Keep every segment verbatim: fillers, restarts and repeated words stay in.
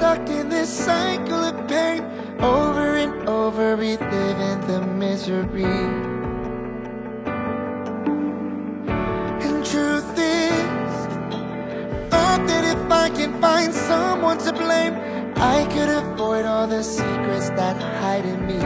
stuck in this cycle of pain, over and over reliving the misery. And truth is, thought that if I can find someone to blame, I could avoid all the secrets that hide in me.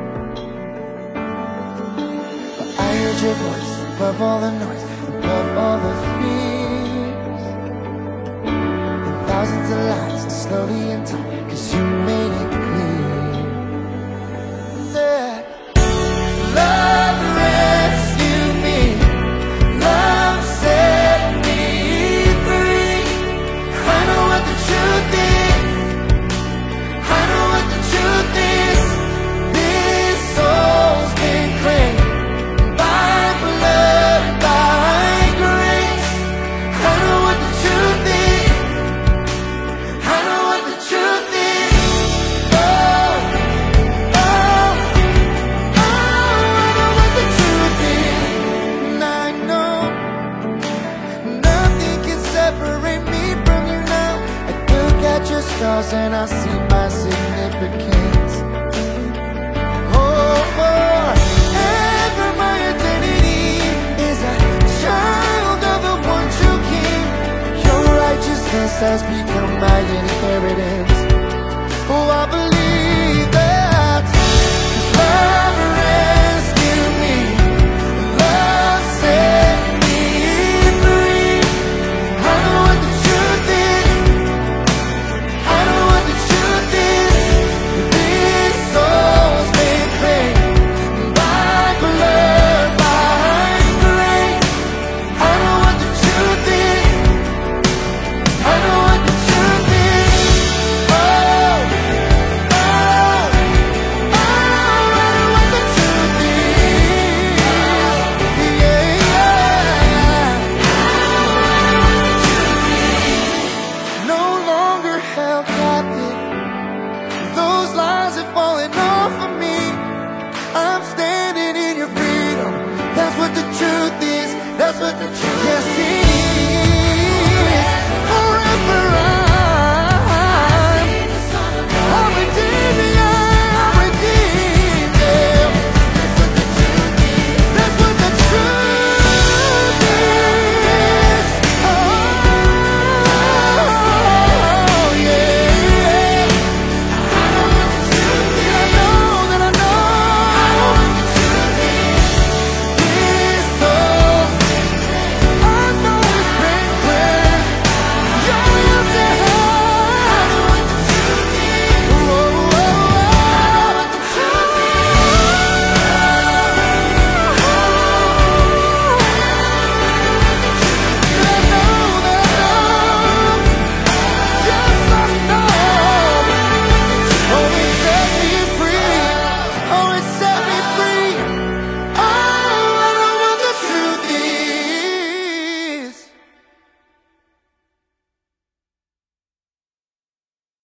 But I heard your voice above all the noise, above all the fears, and thousands of lies, and slowly in time, 'cause you made it clear that love rescued me, love set me free. I know what the truth is, I know what the truth is. This soul's been claimed by blood, by grace. I know what the truth is, I know what the truth is. Oh, oh, oh, I know what the truth is. And I know nothing can separate me from you now. I look at your scars and I see my significance. Oh, forever my identity is a child of the one true King. Your righteousness has become my inheritance.